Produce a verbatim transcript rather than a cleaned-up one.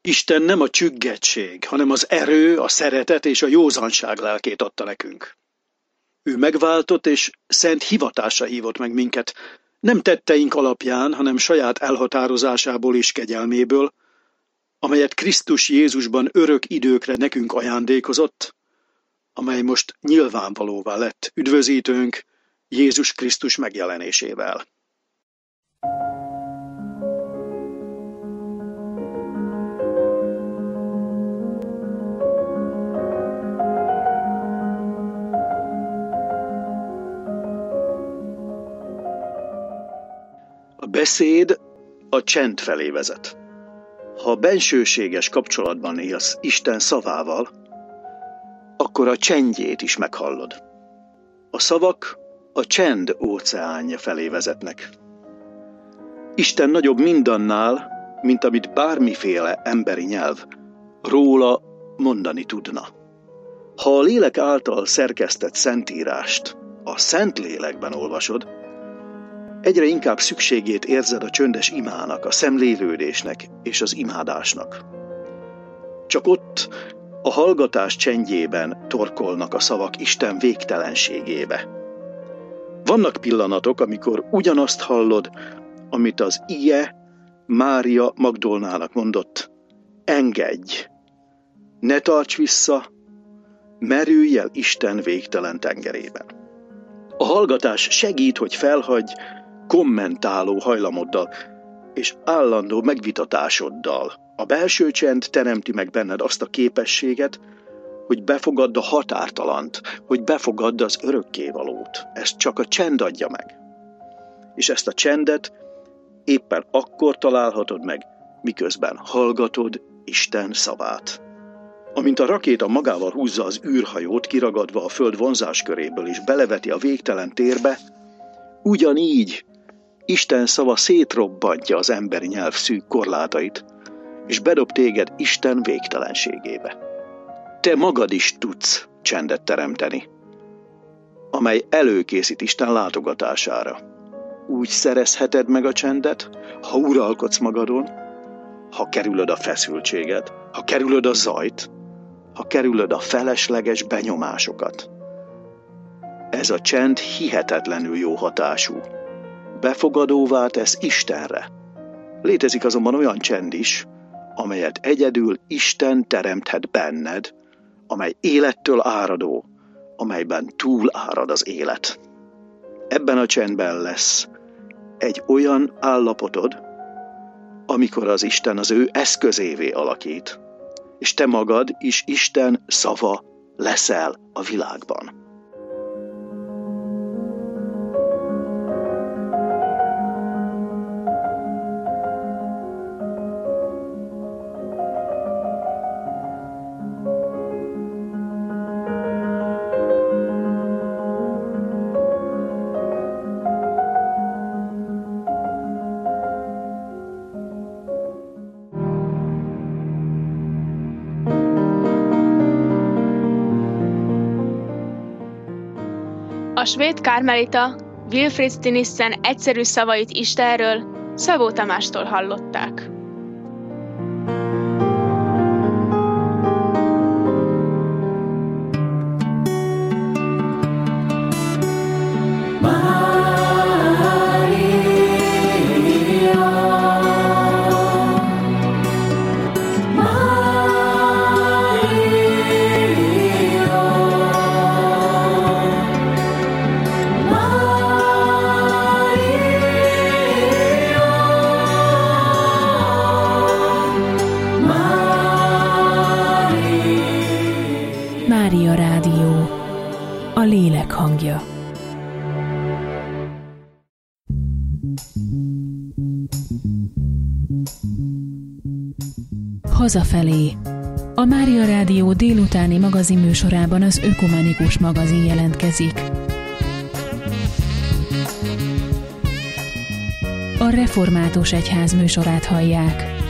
Isten nem a csüggettség, hanem az erő, a szeretet és a józanság lelkét adta nekünk. Ő megváltott és szent hivatásra hívott meg minket, nem tetteink alapján, hanem saját elhatározásából és kegyelméből, amelyet Krisztus Jézusban örök időkre nekünk ajándékozott, amely most nyilvánvalóvá lett üdvözítőnk Jézus Krisztus megjelenésével. A beszéd a csend felé vezet. Ha bensőséges kapcsolatban élsz Isten szavával, akkor a csendjét is meghallod. A szavak a csend óceánja felé vezetnek. Isten nagyobb mindannál, mint amit bármiféle emberi nyelv róla mondani tudna. Ha a lélek által szerkesztett szentírást a Szentlélekben olvasod, egyre inkább szükségét érzed a csöndes imának, a szemlélődésnek és az imádásnak. Csak ott a hallgatás csendjében torkolnak a szavak Isten végtelenségébe. Vannak pillanatok, amikor ugyanazt hallod, amit az ige Mária Magdolnának mondott: engedj, ne tarts vissza, merülj el Isten végtelen tengerében. A hallgatás segít, hogy felhagyj kommentáló hajlamoddal és állandó megvitatásoddal. A belső csend teremti meg benned azt a képességet, hogy befogadd a határtalant, hogy befogadd az örökkévalót. Ezt csak a csend adja meg. És ezt a csendet éppen akkor találhatod meg, miközben hallgatod Isten szavát. Amint a rakéta magával húzza az űrhajót, kiragadva a föld vonzásköréből és beleveti a végtelen térbe, ugyanígy Isten szava szétrobbantja az emberi nyelv szűk korlátait, és bedob téged Isten végtelenségébe. Te magad is tudsz csendet teremteni, amely előkészít Isten látogatására. Úgy szerezheted meg a csendet, ha uralkodsz magadon, ha kerülöd a feszültséget, ha kerülöd a zajt, ha kerülöd a felesleges benyomásokat. Ez a csend hihetetlenül jó hatású. Befogadóvá tesz Istenre. Létezik azonban olyan csend is, amelyet egyedül Isten teremthet benned, amely élettől áradó, amelyben túl árad az élet. Ebben a csendben lesz egy olyan állapotod, amikor az Isten az ő eszközévé alakít, és te magad is Isten szava leszel a világban. A svéd kármelita Wilfrid Stinissen egyszerű szavait Istenről Szabó Tamástól hallották. Mária Rádió, a lélek hangja. Hazafelé. A Mária Rádió délutáni magazinműsorában az Ökumenikus magazin jelentkezik. A Református Egyház műsorát hallják.